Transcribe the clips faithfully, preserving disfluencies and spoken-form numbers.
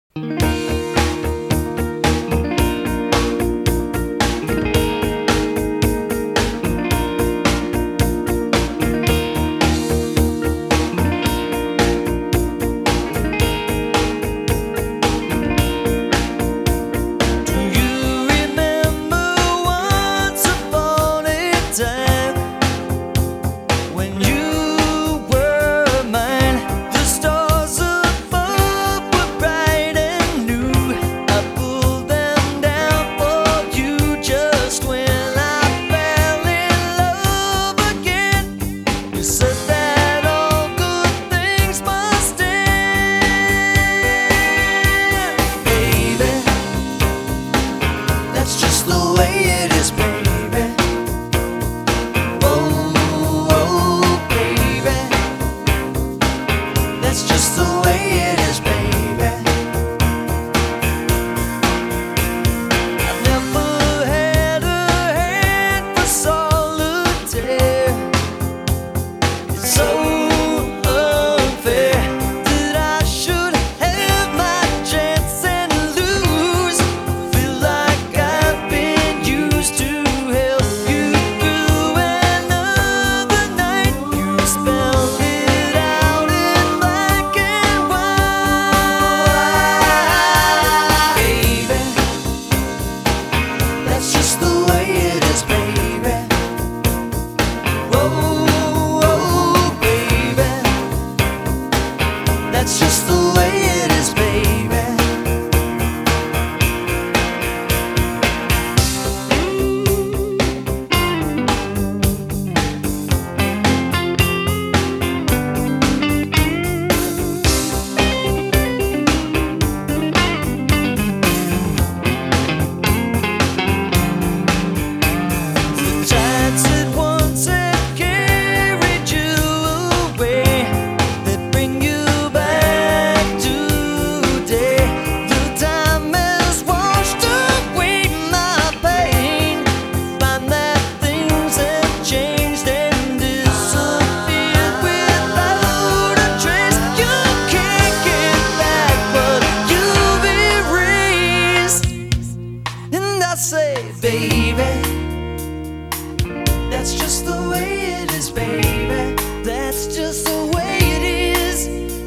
That's just the way it is, baby. That's just the way it is,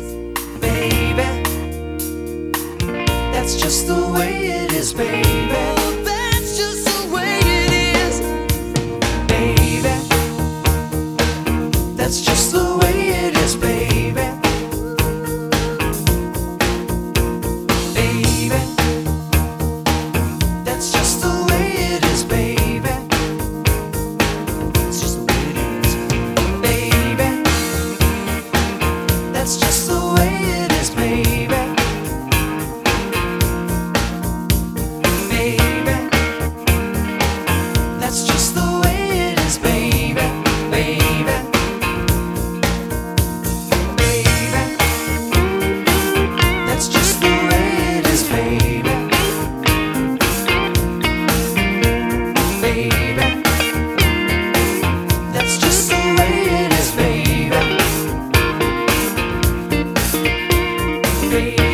baby. That's just the way it is, baby. That's just the way it is, baby. That's just the way it is, baby. Baby. That's just the way it is, baby. It's just the way it is, baby. That's just the way it is, baby. Baby. That's just the way it is, baby. Baby. Baby. That's just the way it is, baby. Baby. That's just the way it is, baby. Baby.